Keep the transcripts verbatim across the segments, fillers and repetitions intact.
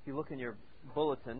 If you look in your bulletin,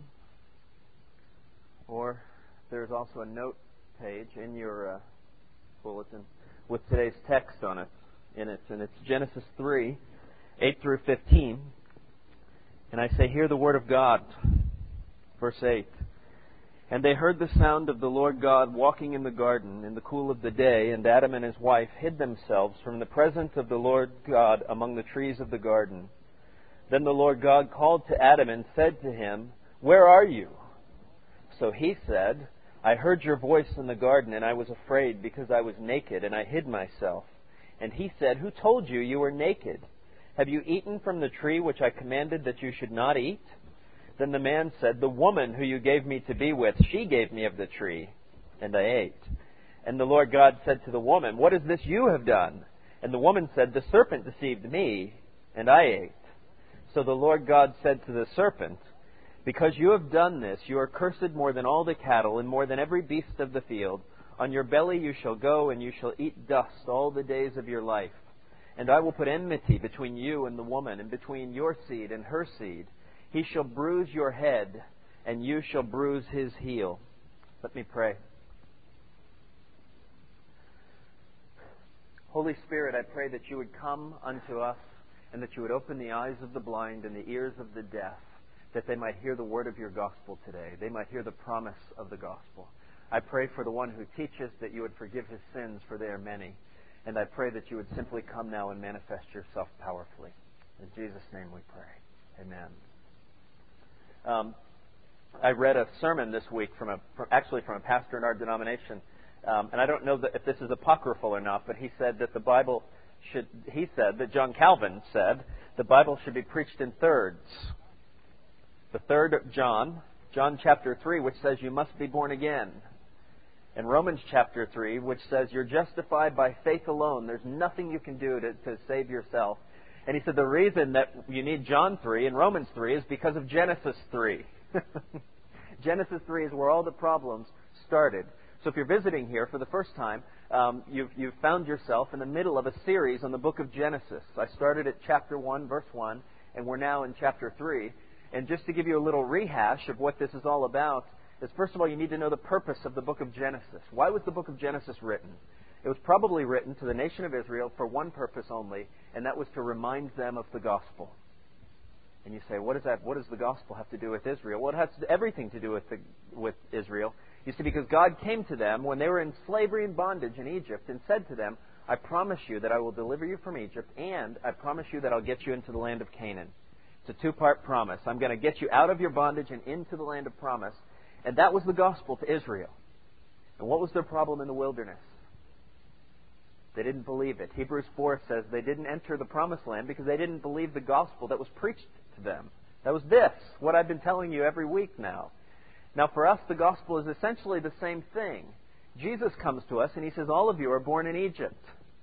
or there's also a note page in your uh, bulletin with today's text on it, in it, and it's Genesis three, eight through fifteen. And I say, hear the word of God. Verse eight. And they heard the sound of the Lord God walking in the garden in the cool of the day, and Adam and his wife hid themselves from the presence of the Lord God among the trees of the garden. Then the Lord God called to Adam and said to him, Where are you? So he said, I heard your voice in the garden, and I was afraid because I was naked, and I hid myself. And he said, Who told you you were naked? Have you eaten from the tree which I commanded that you should not eat? Then the man said, The woman who you gave me to be with, she gave me of the tree, and I ate. And the Lord God said to the woman, What is this you have done? And the woman said, The serpent deceived me, and I ate. So the Lord God said to the serpent, Because you have done this, you are cursed more than all the cattle, and more than every beast of the field. On your belly you shall go, and you shall eat dust all the days of your life. And I will put enmity between you and the woman, and between your seed and her seed. He shall bruise your head, and you shall bruise his heel. Let me pray. Holy Spirit, I pray that you would come unto us, and that you would open the eyes of the blind and the ears of the deaf, that they might hear the word of your gospel today. They might hear the promise of the gospel. I pray for the one who teaches that you would forgive his sins, for they are many. And I pray that you would simply come now and manifest yourself powerfully. In Jesus' name we pray. Amen. Um, I read a sermon this week from a from, actually from a pastor in our denomination, um, and I don't know that if this is apocryphal or not, but he said that the Bible should. He said that John Calvin said the Bible should be preached in thirds. The third of John, John chapter three, which says you must be born again, and Romans chapter three, which says you're justified by faith alone. There's nothing you can do to, to save yourself. And he said the reason that you need John three and Romans three is because of Genesis three. Genesis three is where all the problems started. So if you're visiting here for the first time, um, you've, you've found yourself in the middle of a series on the book of Genesis. I started at chapter one, verse one, and we're now in chapter three. And just to give you a little rehash of what this is all about, is first of all, you need to know the purpose of the book of Genesis. Why was the book of Genesis written? It was probably written to the nation of Israel for one purpose only, and that was to remind them of the gospel. And you say, what does that? What does the gospel have to do with Israel? Well, it has everything to do with the, with Israel. You see, because God came to them when they were in slavery and bondage in Egypt and said to them, I promise you that I will deliver you from Egypt, and I promise you that I'll get you into the land of Canaan. It's a two-part promise. I'm going to get you out of your bondage and into the land of promise. And that was the gospel to Israel. And what was their problem in the wilderness? They didn't believe it. Hebrews four says they didn't enter the promised land because they didn't believe the gospel that was preached to them. That was this, what I've been telling you every week now. Now for us, the gospel is essentially the same thing. Jesus comes to us and he says, all of you are born in Egypt.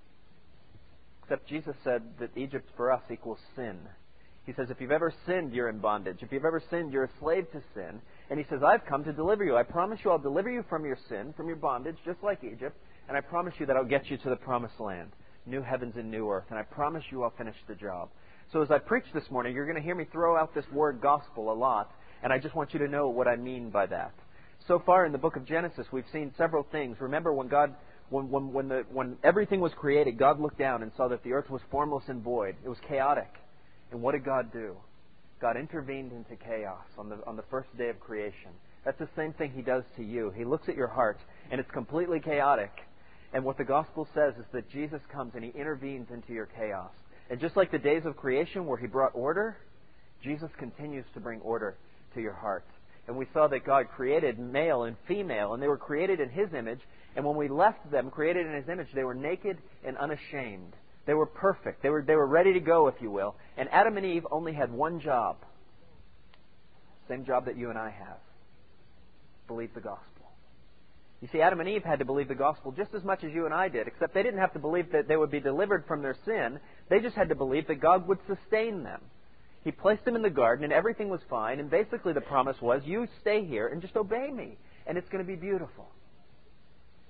Except Jesus said that Egypt for us equals sin. He says, if you've ever sinned, you're in bondage. If you've ever sinned, you're a slave to sin. And he says, I've come to deliver you. I promise you I'll deliver you from your sin, from your bondage, just like Egypt. And I promise you that I'll get you to the promised land, new heavens and new earth. And I promise you I'll finish the job. So as I preach this morning, you're going to hear me throw out this word gospel a lot. And I just want you to know what I mean by that. So far in the book of Genesis, we've seen several things. Remember when God, when, when, when, the, when everything was created, God looked down and saw that the earth was formless and void. It was chaotic. And what did God do? God intervened into chaos on the, on the first day of creation. That's the same thing He does to you. He looks at your heart, and it's completely chaotic. And what the gospel says is that Jesus comes and He intervenes into your chaos. And just like the days of creation where He brought order, Jesus continues to bring order to your heart. And we saw that God created male and female, and they were created in His image. And when we left them, created in His image, they were naked and unashamed. They were perfect. They were, they were ready to go, if you will. And Adam and Eve only had one job. Same job that you and I have. Believe the gospel. You see, Adam and Eve had to believe the gospel just as much as you and I did, except they didn't have to believe that they would be delivered from their sin. They just had to believe that God would sustain them. He placed them in the garden and everything was fine. And basically the promise was, you stay here and just obey me. And it's going to be beautiful.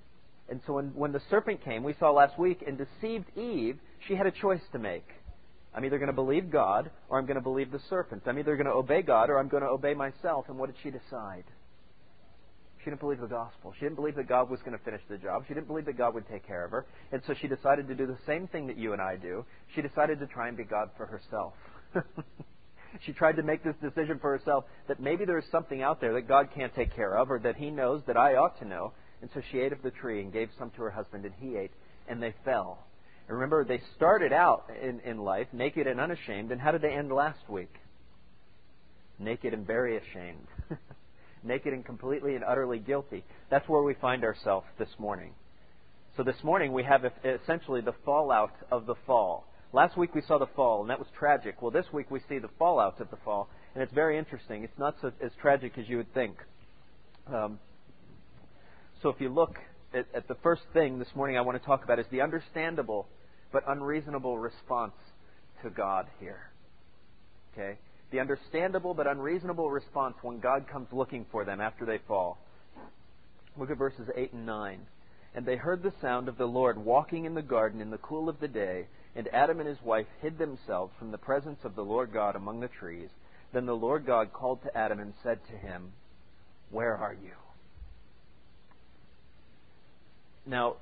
And so when, when the serpent came, we saw last week, and deceived Eve, she had a choice to make. I'm either going to believe God or I'm going to believe the serpent. I'm either going to obey God or I'm going to obey myself. And what did she decide? She didn't believe the gospel. She didn't believe that God was going to finish the job. She didn't believe that God would take care of her. And so she decided to do the same thing that you and I do. She decided to try and be God for herself. She tried to make this decision for herself that maybe there is something out there that God can't take care of or that He knows that I ought to know. And so she ate of the tree and gave some to her husband, and he ate, and they fell. And remember, they started out in, in life naked and unashamed. And how did they end last week? Naked and very ashamed. Naked and completely and utterly guilty. That's where we find ourselves this morning. So this morning we have essentially the fallout of the fall. Last week we saw the fall, and that was tragic. Well, this week we see the fallout of the fall, and it's very interesting. It's not so, as tragic as you would think. Um, so if you look at, at the first thing this morning I want to talk about is the understandable but unreasonable response to God here. Okay? The understandable but unreasonable response when God comes looking for them after they fall. Look at verses eight and nine. And they heard the sound of the Lord walking in the garden in the cool of the day, and Adam and his wife hid themselves from the presence of the Lord God among the trees. Then the Lord God called to Adam and said to him, "Where are you?" Now,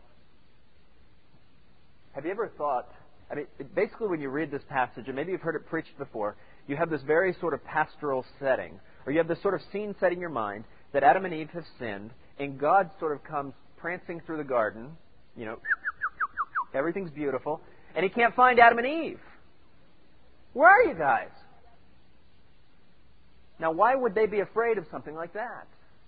have you ever thought, I mean, basically when you read this passage, and maybe you've heard it preached before, you have this very sort of pastoral setting, or you have this sort of scene set in your mind that Adam and Eve have sinned, and God sort of comes prancing through the garden, you know, everything's beautiful, and He can't find Adam and Eve. Where are you guys? Now, why would they be afraid of something like that?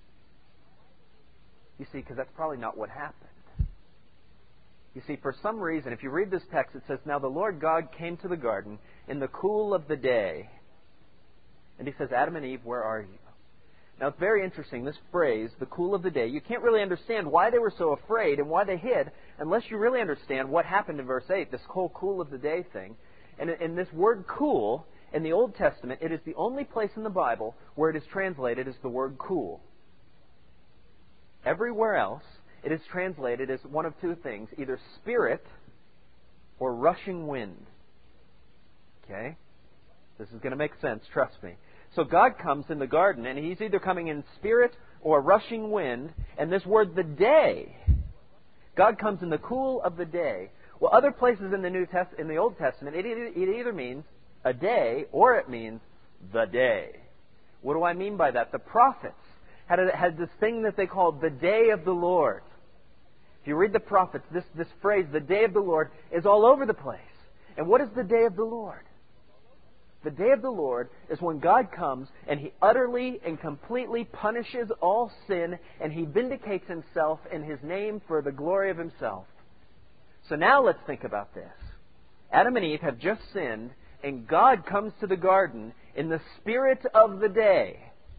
You see, because that's probably not what happened. You see, for some reason, if you read this text, it says, "Now the Lord God came to the garden in the cool of the day." And He says, "Adam and Eve, where are you?" Now, it's very interesting, this phrase, the cool of the day. You can't really understand why they were so afraid and why they hid unless you really understand what happened in verse eight, this whole cool of the day thing. And in this word cool, in the Old Testament, it is the only place in the Bible where it is translated as the word cool. Everywhere else, it is translated as one of two things, either spirit or rushing wind. Okay? This is going to make sense, trust me. So God comes in the garden, and He's either coming in spirit or rushing wind. And this word, the day, God comes in the cool of the day. Well, other places in the New Test in the Old Testament, it either, it either means a day or it means the day. What do I mean by that? The prophets had, a, had this thing that they called the day of the Lord. If you read the prophets, this, this phrase, the day of the Lord, is all over the place. And what is the day of the Lord? The day of the Lord is when God comes and He utterly and completely punishes all sin, and He vindicates Himself in His name for the glory of Himself. So now let's think about this. Adam and Eve have just sinned, and God comes to the garden in the spirit of the day.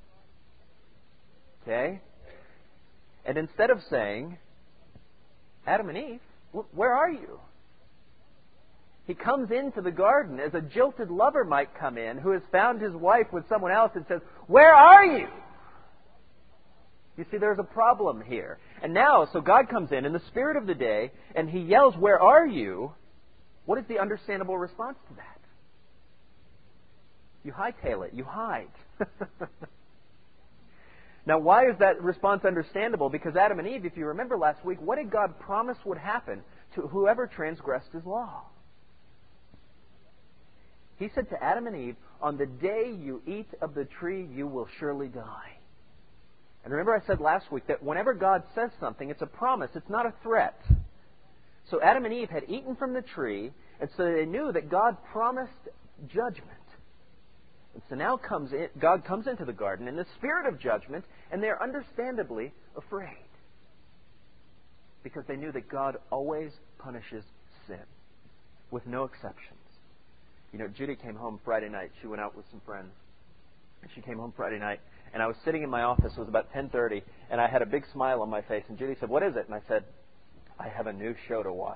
Okay? And instead of saying, "Adam and Eve, where are you?" He comes into the garden as a jilted lover might come in who has found his wife with someone else and says, "Where are you?" You see, there's a problem here. And now, so God comes in in the spirit of the day and He yells, "Where are you?" What is the understandable response to that? You hightail it. You hide. Now, why is that response understandable? Because Adam and Eve, if you remember last week, what did God promise would happen to whoever transgressed His law? He said to Adam and Eve, "On the day you eat of the tree, you will surely die." And remember I said last week that whenever God says something, it's a promise. It's not a threat. So Adam and Eve had eaten from the tree, and so they knew that God promised judgment. And so now comes in, God comes into the garden in the spirit of judgment, and they're understandably afraid. Because they knew that God always punishes sin, with no exceptions. You know, Judy came home Friday night. She went out with some friends. And she came home Friday night, and I was sitting in my office. It was about ten thirty, and I had a big smile on my face. And Judy said, "What is it?" And I said, "I have a new show to watch."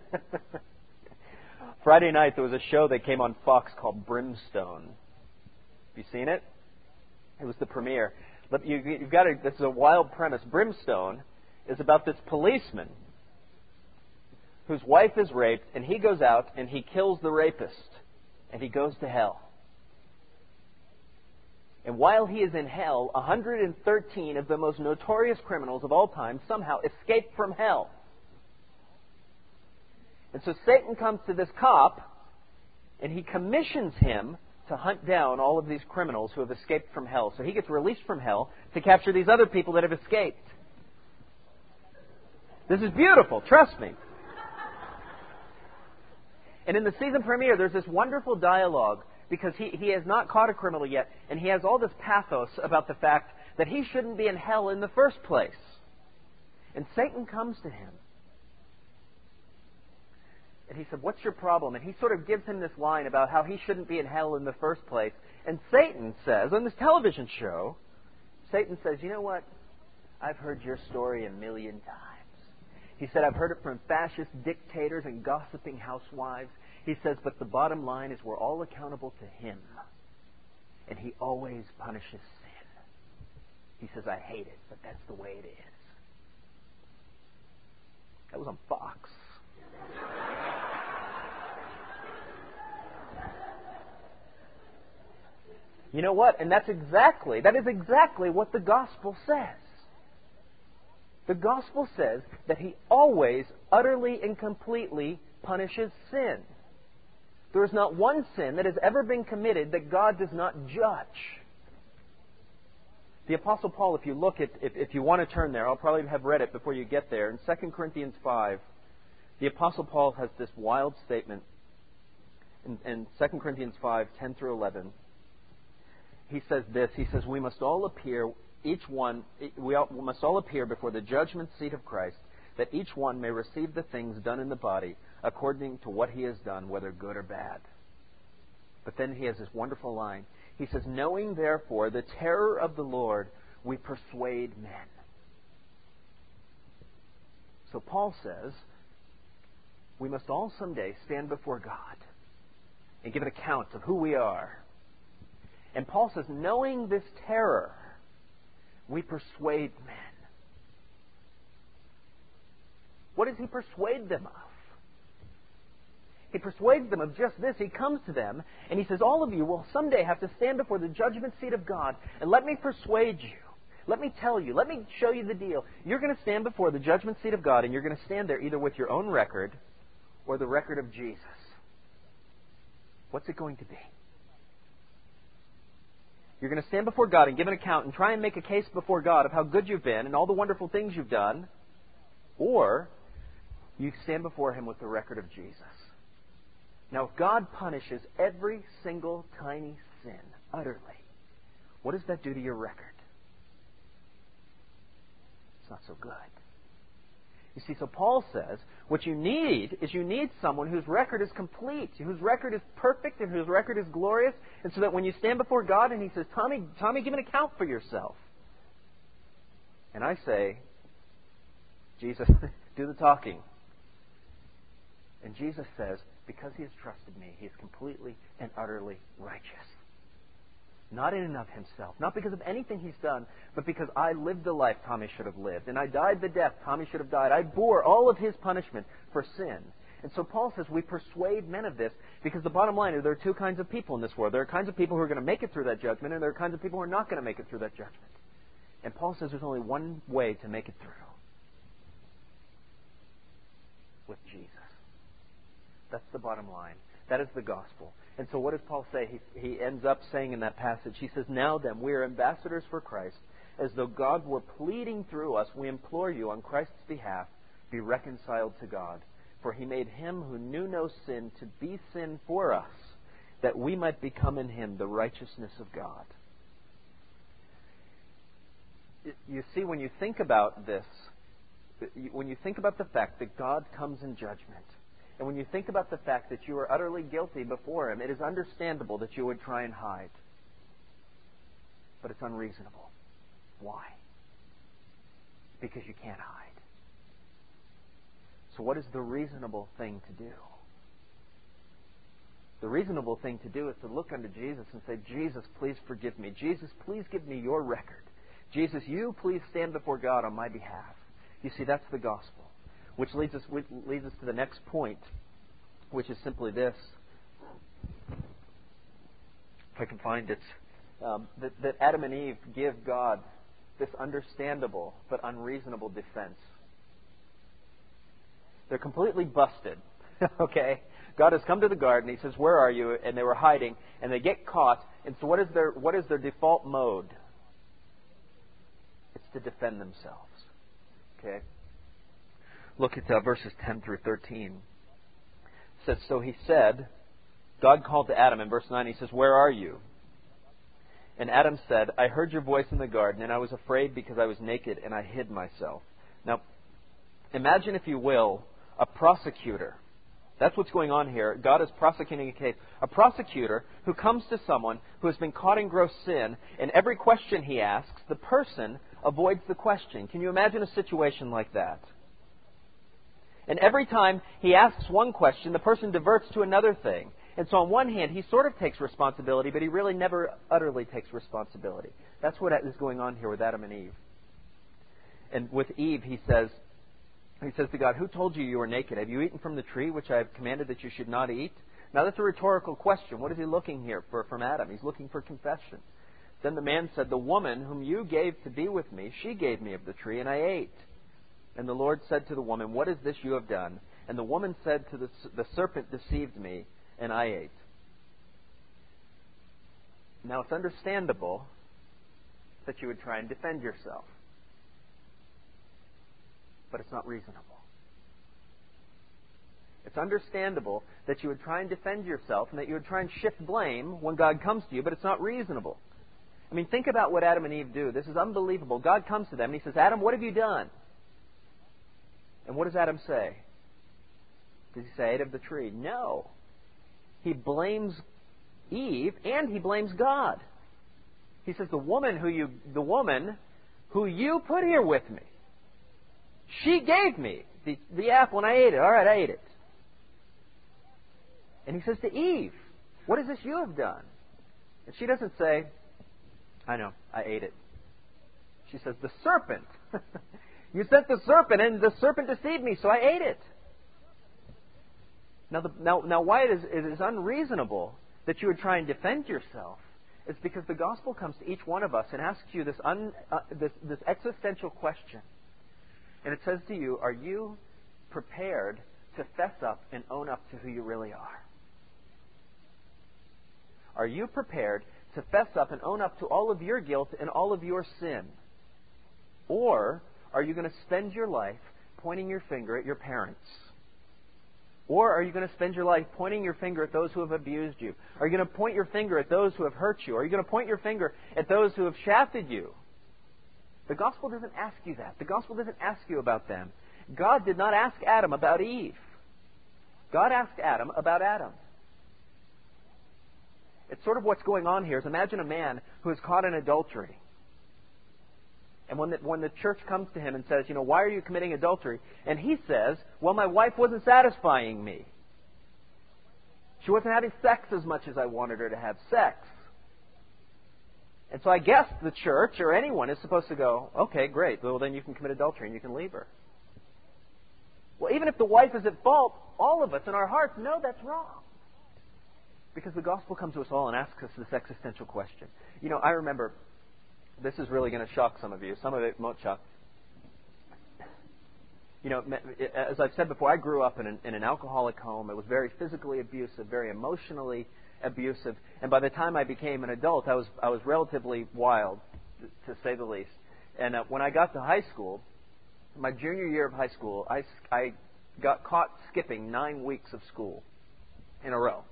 Friday night, there was a show that came on Fox called Brimstone. Have you seen it? It was the premiere. But you, you've got to, this is a wild premise. Brimstone is about this policeman whose wife is raped, and he goes out and he kills the rapist. and he goes to hell. And while he is in hell, one hundred thirteen of the most notorious criminals of all time somehow escape from hell. And so Satan comes to this cop, and he commissions him to hunt down all of these criminals who have escaped from hell. So he gets released from hell to capture these other people that have escaped. This is beautiful, trust me. And in the season premiere, there's this wonderful dialogue, because he, he has not caught a criminal yet, and he has all this pathos about the fact that he shouldn't be in hell in the first place. And Satan comes to him. And he said, "What's your problem?" And he sort of gives him this line about how he shouldn't be in hell in the first place. And Satan says, on this television show, Satan says, "You know what? I've heard your story a million times." He said, "I've heard it from fascist dictators and gossiping housewives." He says, "But the bottom line is we're all accountable to him. And he always punishes sin." He says, "I hate it, but that's the way it is." That was on Fox. You know what? And that's exactly, that is exactly what the gospel says. The gospel says that he always, utterly and completely punishes sin. There is not one sin that has ever been committed that God does not judge. The Apostle Paul, if you look at, if, if you want to turn there, I'll probably have read it before you get there. In Second Corinthians five, the Apostle Paul has this wild statement in, in Second Corinthians five, ten through eleven. He says this, he says, "We must all appear, each one, we, all, we must all appear before the judgment seat of Christ, that each one may receive the things done in the body according to what he has done, whether good or bad." But then he has this wonderful line. He says, "Knowing therefore the terror of the Lord, we persuade men." So Paul says, we must all someday stand before God and give an account of who we are. And Paul says, knowing this terror, we persuade men. What does he persuade them of? He persuades them of just this. He comes to them and he says, all of you will someday have to stand before the judgment seat of God, and let me persuade you. Let me tell you. Let me show you the deal. You're going to stand before the judgment seat of God, and you're going to stand there either with your own record or the record of Jesus. What's it going to be? You're going to stand before God and give an account and try and make a case before God of how good you've been and all the wonderful things you've done. Or you stand before Him with the record of Jesus. Now, if God punishes every single tiny sin utterly, what does that do to your record? It's not so good. You see, so Paul says, what you need is you need someone whose record is complete, whose record is perfect, and whose record is glorious, and so that when you stand before God and He says, Tommy, Tommy, give an account for yourself. And I say, Jesus, do the talking. And Jesus says, because He has trusted me, He is completely and utterly righteous. Not in and of Himself, not because of anything He's done, but because I lived the life Tommy should have lived, and I died the death Tommy should have died. I bore all of His punishment for sin. And so Paul says we persuade men of this, because the bottom line is there are two kinds of people in this world. There are kinds of people who are going to make it through that judgment, and there are kinds of people who are not going to make it through that judgment. And Paul says there's only one way to make it through. With Jesus. That's the bottom line. That is the gospel. And so what does Paul say? He, he ends up saying in that passage, he says, now then, we are ambassadors for Christ. As though God were pleading through us, we implore you on Christ's behalf, be reconciled to God. For He made Him who knew no sin to be sin for us, that we might become in Him the righteousness of God. You see, when you think about this, when you think about the fact that God comes in judgment, and when you think about the fact that you are utterly guilty before Him, it is understandable that you would try and hide. But it's unreasonable. Why? Because you can't hide. So what is the reasonable thing to do? The reasonable thing to do is to look unto Jesus and say, Jesus, please forgive me. Jesus, please give me your record. Jesus, you please stand before God on my behalf. You see, that's the gospel. Which leads us which leads us to the next point, which is simply this. if I can find it, um, that, that Adam and Eve give God this understandable but unreasonable defense. They're completely busted. Okay? God has come to the garden. He says, "Where are you?" And they were hiding, and they get caught. And so what is their what is their default mode? It's to defend themselves. Okay? Look at uh, verses ten through thirteen. It says, "So he said," God called to Adam in verse nine. He says, "Where are you?" And Adam said, "I heard your voice in the garden, and I was afraid because I was naked, and I hid myself." Now, imagine, if you will, a prosecutor. That's what's going on here. God is prosecuting a case. A prosecutor who comes to someone who has been caught in gross sin, and every question he asks, the person avoids the question. Can you imagine a situation like that? And every time he asks one question, the person diverts to another thing. And so on one hand, he sort of takes responsibility, but he really never utterly takes responsibility. That's what is going on here with Adam and Eve. And with Eve, he says, he says to God, "Who told you you were naked? Have you eaten from the tree which I have commanded that you should not eat?" Now that's a rhetorical question. What is he looking here for from Adam? He's looking for confession. Then the man said, "The woman whom you gave to be with me, she gave me of the tree, and I ate." And the Lord said to the woman, "What is this you have done?" And the woman said to the, the serpent deceived me, and I ate. Now it's understandable that you would try and defend yourself. But it's not reasonable. It's understandable that you would try and defend yourself and that you would try and shift blame when God comes to you, but it's not reasonable. I mean, think about what Adam and Eve do. This is unbelievable. God comes to them and he says, "Adam, what have you done?" And what does Adam say? Does he say, "I ate of the tree"? No. He blames Eve and he blames God. He says, the woman who you the woman who you put here with me, she gave me the, the apple and I ate it. All right, I ate it. And he says to Eve, "What is this you have done?" And she doesn't say, "I know, I ate it." She says, "The serpent. You sent the serpent and the serpent deceived me, so I ate it." Now, the, now, now why it is, it is unreasonable that you would try and defend yourself is because the gospel comes to each one of us and asks you this, un, uh, this, this existential question. And it says to you, are you prepared to fess up and own up to who you really are? Are you prepared to fess up and own up to all of your guilt and all of your sin? Or are you going to spend your life pointing your finger at your parents? Or are you going to spend your life pointing your finger at those who have abused you? Are you going to point your finger at those who have hurt you? Are you going to point your finger at those who have shafted you? The gospel doesn't ask you that. The gospel doesn't ask you about them. God did not ask Adam about Eve. God asked Adam about Adam. It's sort of what's going on here is imagine a man who is caught in adultery. And when the, when the church comes to him and says, you know, "Why are you committing adultery?" And he says, "Well, my wife wasn't satisfying me. She wasn't having sex as much as I wanted her to have sex." And so I guess the church or anyone is supposed to go, "Okay, great. Well, then you can commit adultery and you can leave her." Well, even if the wife is at fault, all of us in our hearts know that's wrong. Because the gospel comes to us all and asks us this existential question. You know, I remember... This is really going to shock some of you. Some of it won't shock. You know, as I've said before, I grew up in an, in an alcoholic home. It was very physically abusive, very emotionally abusive. And by the time I became an adult, I was I was relatively wild, to say the least. And uh, when I got to high school, my junior year of high school, I, I got caught skipping nine weeks of school in a row.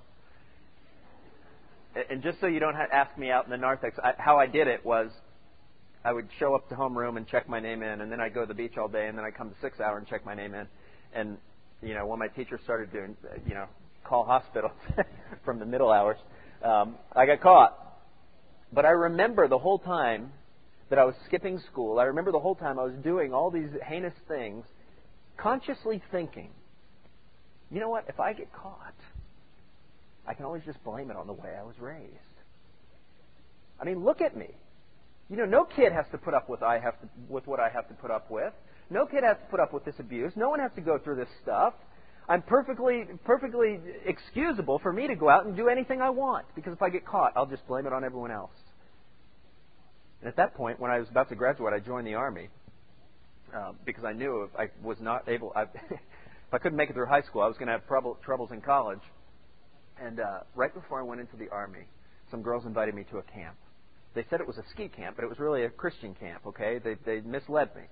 And just so you don't have, ask me out in the narthex, I, how I did it was... I would show up to homeroom and check my name in, and then I'd go to the beach all day, and then I'd come to six hour and check my name in. And, you know, when my teacher started doing, you know, call hospital from the middle hours, um, I got caught. But I remember the whole time that I was skipping school, I remember the whole time I was doing all these heinous things, consciously thinking, you know what, if I get caught, I can always just blame it on the way I was raised. I mean, look at me. You know, no kid has to put up with I have to, with what I have to put up with. No kid has to put up with this abuse. No one has to go through this stuff. I'm perfectly, perfectly excusable for me to go out and do anything I want, because if I get caught, I'll just blame it on everyone else. And at that point, when I was about to graduate, I joined the Army uh, because I knew if I was not able, I, if I couldn't make it through high school, I was going to have trouble, troubles in college. And uh, right before I went into the Army, some girls invited me to a camp. They said it was a ski camp, but it was really a Christian camp, okay? They, they misled me.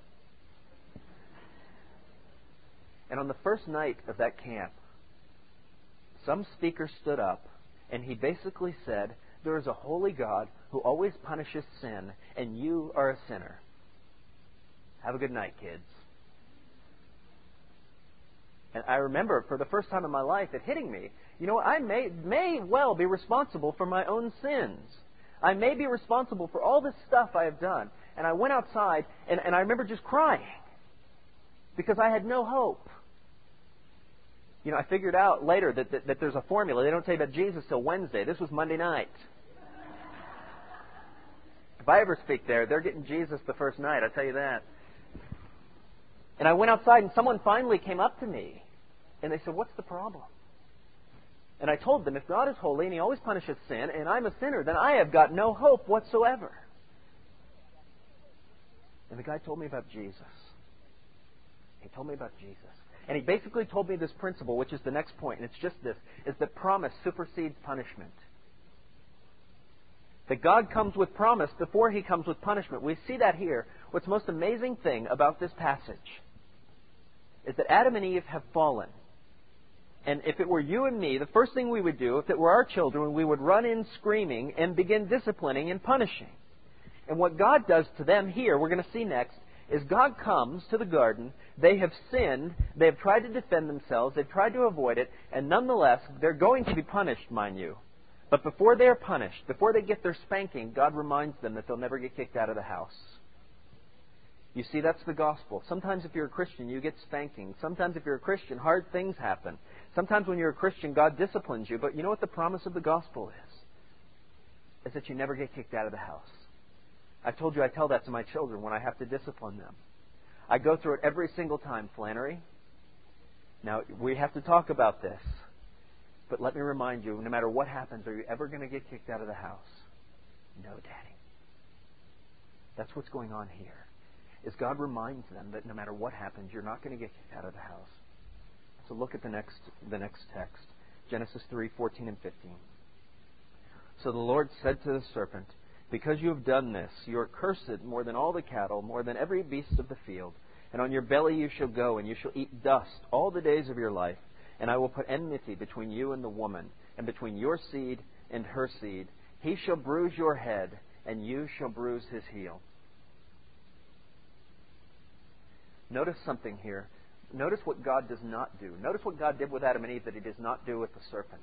And on the first night of that camp, some speaker stood up, and he basically said, there is a holy God who always punishes sin, and you are a sinner. Have a good night, kids. And I remember, for the first time in my life, it hitting me. You know what? I may, may well be responsible for my own sins. I may be responsible for all this stuff I have done. And I went outside, and, and I remember just crying because I had no hope. You know, I figured out later that, that, that there's a formula. They don't tell you about Jesus till Wednesday. This was Monday night. If I ever speak there, they're getting Jesus the first night, I tell you that. And I went outside, and someone finally came up to me, and they said, what's the problem? And I told them, if God is holy and He always punishes sin, and I'm a sinner, then I have got no hope whatsoever. And the guy told me about Jesus. He told me about Jesus. And he basically told me this principle, which is the next point, and it's just this, is that promise supersedes punishment. That God comes with promise before He comes with punishment. We see that here. What's the most amazing thing about this passage is that Adam and Eve have fallen. And if it were you and me, the first thing we would do, if it were our children, we would run in screaming and begin disciplining and punishing. And what God does to them here, we're going to see next, is God comes to the garden. They have sinned. They have tried to defend themselves. They've tried to avoid it. And nonetheless, they're going to be punished, mind you. But before they are punished, before they get their spanking, God reminds them that they'll never get kicked out of the house. You see, that's the gospel. Sometimes if you're a Christian, you get spanking. Sometimes if you're a Christian, hard things happen. Sometimes when you're a Christian, God disciplines you. But you know what the promise of the gospel is? Is that you never get kicked out of the house. I've told you I tell that to my children when I have to discipline them. I go through it every single time, Flannery. Now, we have to talk about this. But let me remind you, no matter what happens, are you ever going to get kicked out of the house? No, Daddy. That's what's going on here. Is God reminds them that no matter what happens, you're not going to get kicked out of the house. So look at the next the next text. Genesis three, fourteen and fifteen. So the Lord said to the serpent, because you have done this, you are cursed more than all the cattle, more than every beast of the field. And on your belly you shall go, and you shall eat dust all the days of your life. And I will put enmity between you and the woman, and between your seed and her seed. He shall bruise your head, and you shall bruise his heel. Notice something here. Notice what God does not do. Notice what God did with Adam and Eve that He does not do with the serpent.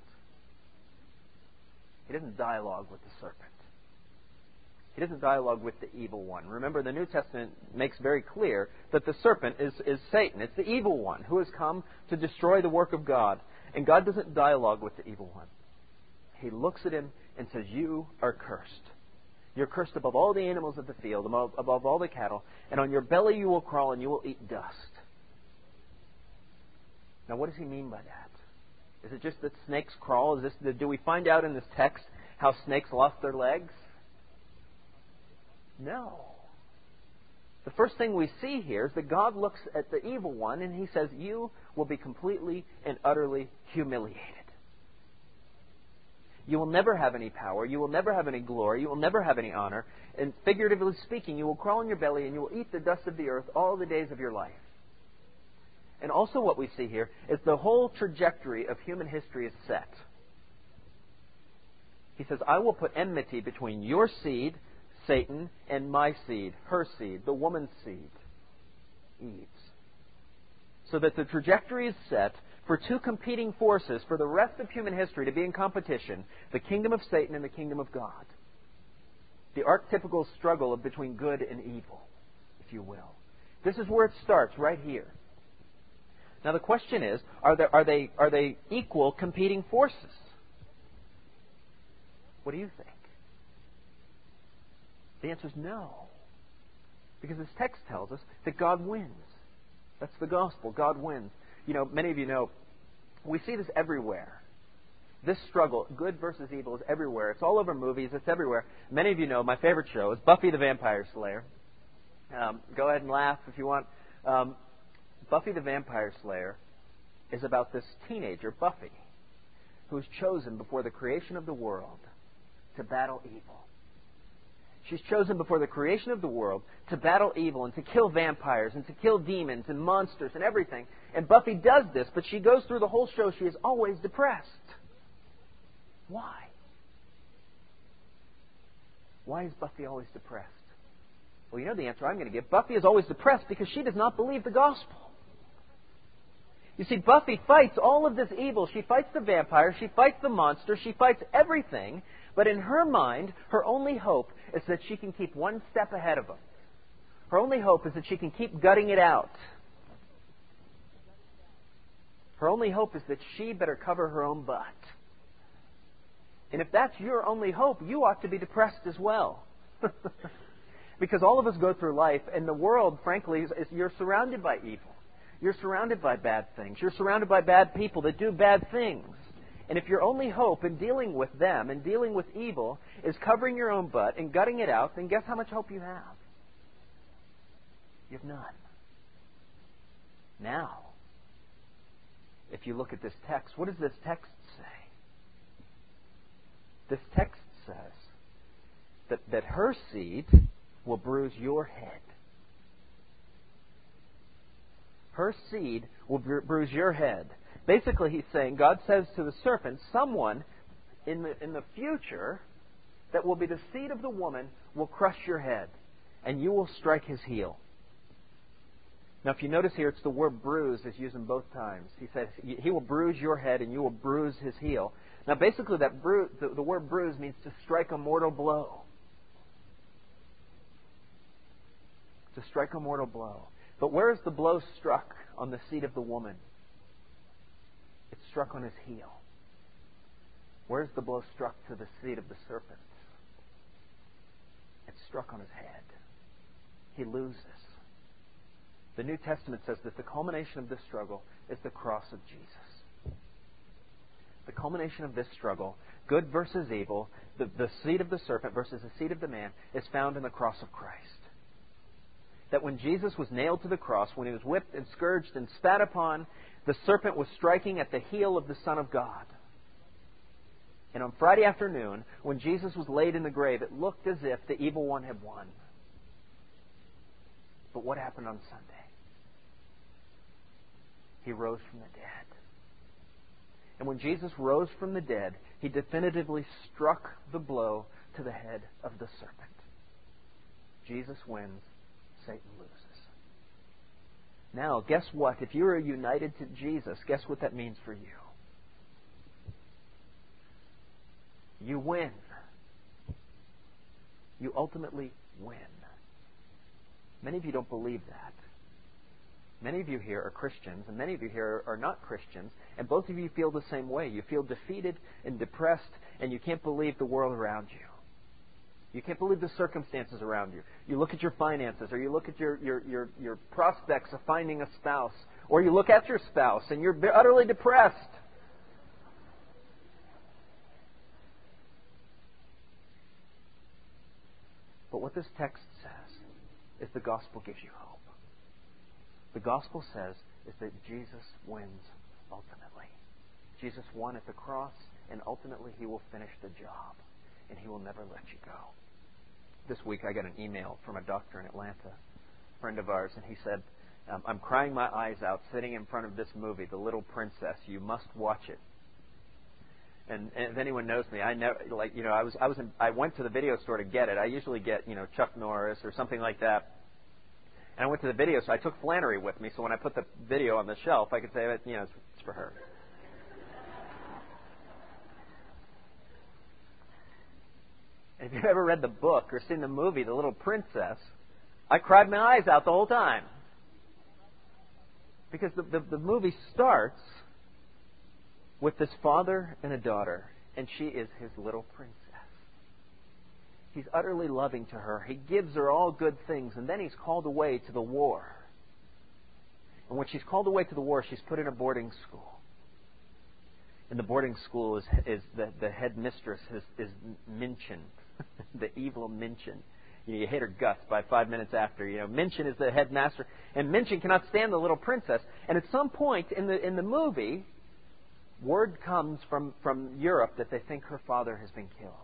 He doesn't dialogue with the serpent. He doesn't dialogue with the evil one. Remember, the New Testament makes very clear that the serpent is, is Satan. It's the evil one who has come to destroy the work of God. And God doesn't dialogue with the evil one. He looks at him and says, you are cursed. You're cursed above all the animals of the field, above, above all the cattle, and on your belly you will crawl and you will eat dust. Now, what does He mean by that? Is it just that snakes crawl? Is this, do we find out in this text how snakes lost their legs? No. The first thing we see here is that God looks at the evil one and He says, you will be completely and utterly humiliated. You will never have any power. You will never have any glory. You will never have any honor. And figuratively speaking, you will crawl on your belly and you will eat the dust of the earth all the days of your life. And also what we see here is the whole trajectory of human history is set. He says, I will put enmity between your seed, Satan, and my seed, her seed, the woman's seed, Eve's. So that the trajectory is set for two competing forces for the rest of human history to be in competition, the kingdom of Satan and the kingdom of God. The archetypical struggle of between good and evil, if you will. This is where it starts, right here. Now the question is, are there, are they, are they equal competing forces? What do you think? The answer is no. Because this text tells us that God wins. That's the gospel. God wins. You know, many of you know We see this everywhere. This struggle, good versus evil, is everywhere. It's all over movies. It's everywhere. Many of you know my favorite show is Buffy the Vampire Slayer. Um, go ahead and laugh if you want. Um, Buffy the Vampire Slayer is about this teenager, Buffy, who is chosen before the creation of the world to battle evil. She's chosen before the creation of the world to battle evil and to kill vampires and to kill demons and monsters and everything. And Buffy does this, but she goes through the whole show. She is always depressed. Why? Why is Buffy always depressed? Well, you know the answer I'm going to give. Buffy is always depressed because she does not believe the gospel. You see, Buffy fights all of this evil. She fights the vampire. She fights the monster. She fights everything. But in her mind, her only hope is that she can keep one step ahead of them. Her only hope is that she can keep gutting it out. Her only hope is that she better cover her own butt. And if that's your only hope, you ought to be depressed as well. Because all of us go through life, and the world, frankly, is, is you're surrounded by evil. You're surrounded by bad things. You're surrounded by bad people that do bad things. And if your only hope in dealing with them and dealing with evil is covering your own butt and gutting it out, then guess how much hope you have? You have none. Now, if you look at this text, what does this text say? This text says that, that her seed will bruise your head. Her seed will bru- bruise your head. Basically, he's saying, God says to the serpent, someone in the, in the future that will be the seed of the woman will crush your head, and you will strike his heel. Now, if you notice here, it's the word bruise is used in both times. He says, he will bruise your head, and you will bruise his heel. Now, basically, that bru- the, the word bruise means to strike a mortal blow. To strike a mortal blow. But where is the blow struck on the seed of the woman? It's struck on his heel. Where's the blow struck to the seed of the serpent? It's struck on his head. He loses. The New Testament says that the culmination of this struggle is the cross of Jesus. The culmination of this struggle, good versus evil, the, the seed of the serpent versus the seed of the man, is found in the cross of Christ. That when Jesus was nailed to the cross, when he was whipped and scourged and spat upon, the serpent was striking at the heel of the Son of God. And on Friday afternoon, when Jesus was laid in the grave, it looked as if the evil one had won. But what happened on Sunday? He rose from the dead. And when Jesus rose from the dead, he definitively struck the blow to the head of the serpent. Jesus wins. Satan loses. Now, guess what? If you are united to Jesus, guess what that means for you? You win. You ultimately win. Many of you don't believe that. Many of you here are Christians, and many of you here are not Christians, and both of you feel the same way. You feel defeated and depressed, and you can't believe the world around you. You can't believe the circumstances around you. You look at your finances, or you look at your, your, your, your prospects of finding a spouse, or you look at your spouse and you're utterly depressed. But what this text says is the gospel gives you hope. The gospel says is that Jesus wins ultimately. Jesus won at the cross, and ultimately he will finish the job, and he will never let you go. This week I got an email from a doctor in Atlanta, a friend of ours, and he said, um, I'm crying my eyes out sitting in front of this movie, The Little Princess. You must watch it. And, and if anyone knows me, I never, like, you know, I was, I was, in, I went to the video store to get it. I usually get, you know, Chuck Norris or something like that. And I went to the video, so I took Flannery with me, so when I put the video on the shelf, I could say, you know, it's, it's for her. If you've ever read the book or seen the movie, The Little Princess, I cried my eyes out the whole time. Because the, the, the movie starts with this father and a daughter, and she is his little princess. He's utterly loving to her. He gives her all good things, and then he's called away to the war. And when she's called away to the war, she's put in a boarding school. in the boarding school is is the, the head mistress is, is Minchin, the evil Minchin. You, know, you hate her guts by five minutes after. You know, Minchin is the headmaster, and Minchin cannot stand the little princess. And at some point in the in the movie, word comes from, from Europe that they think her father has been killed.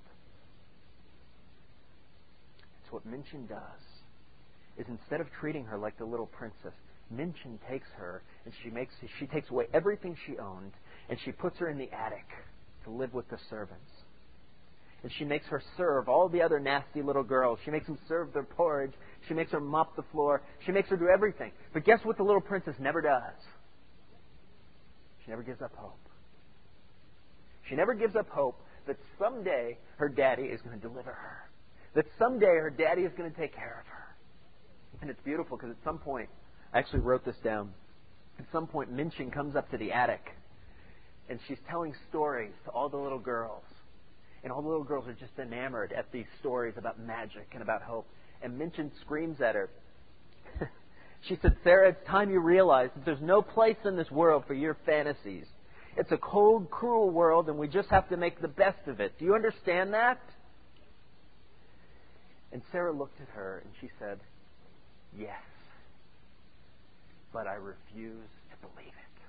So what Minchin does is, instead of treating her like the little princess, Minchin takes her and she makes she takes away everything she owned, and she puts her in the attic to live with the servants. And she makes her serve all the other nasty little girls. She makes them serve their porridge. She makes her mop the floor. She makes her do everything. But guess what the little princess never does? She never gives up hope. She never gives up hope that someday her daddy is going to deliver her. That someday her daddy is going to take care of her. And it's beautiful because at some point, I actually wrote this down. At some point, Minchin comes up to the attic and she's telling stories to all the little girls. And all the little girls are just enamored at these stories about magic and about hope. And Minchin screams at her. She said, "Sarah, it's time you realize that there's no place in this world for your fantasies. It's a cold, cruel world, and we just have to make the best of it. Do you understand that?" And Sarah looked at her and she said, "Yes, but I refuse to believe it."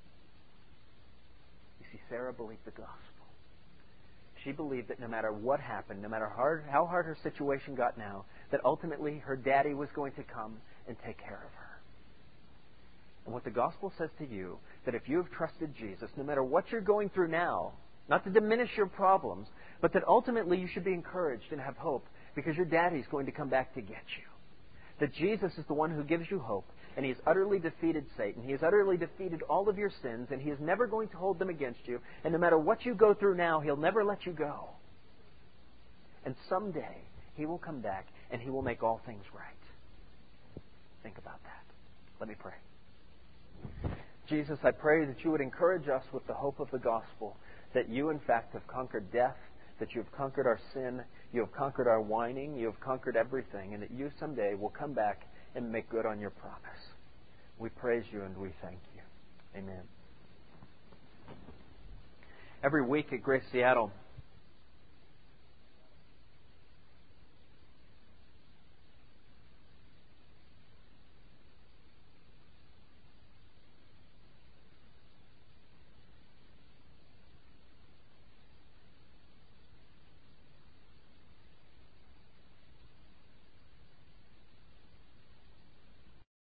You see, Sarah believed the gospel. She believed that no matter what happened, no matter hard, how hard her situation got now, that ultimately her daddy was going to come and take care of her. And what the gospel says to you, that if you have trusted Jesus, no matter what you're going through now, not to diminish your problems, but that ultimately you should be encouraged and have hope, because your daddy's going to come back to get you. That Jesus is the one who gives you hope, and He has utterly defeated Satan. He has utterly defeated all of your sins, and He is never going to hold them against you. And no matter what you go through now, He'll never let you go. And someday, He will come back, and He will make all things right. Think about that. Let me pray. Jesus, I pray that you would encourage us with the hope of the gospel, that you, in fact, have conquered death, that you have conquered our sin, you have conquered our whining, you have conquered everything, and that you someday will come back and make good on your promise. We praise you and we thank you. Amen. Every week at Grace Seattle,